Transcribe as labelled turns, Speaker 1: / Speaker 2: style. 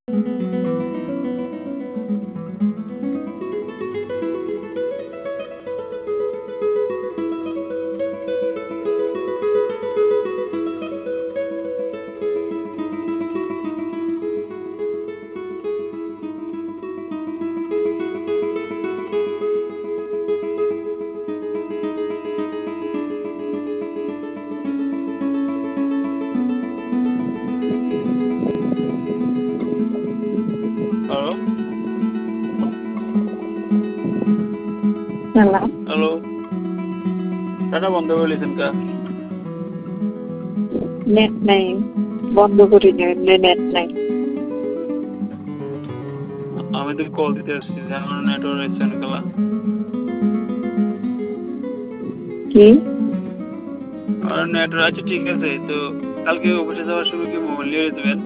Speaker 1: Hello
Speaker 2: hello.
Speaker 1: Hello, data বন্ধ করে লিখেন কা?
Speaker 2: নেট নাই, বন্ধ করি নেট নাই।
Speaker 1: আমি তো কল দিতে আসছি, আমার নেটওয়ার্ক এসছে না কালা।
Speaker 2: কি?
Speaker 1: আর নেটওয়ার্ক আছে, ঠিক আছে। তো কালকে অফিসে যাওয়ার সময় কি মোবাইল নিয়ে দেবেন?